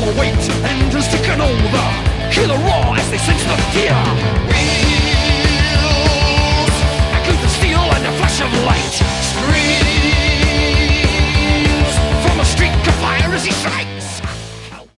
the weight and just taking over. Hear the roar as they sense the fear. We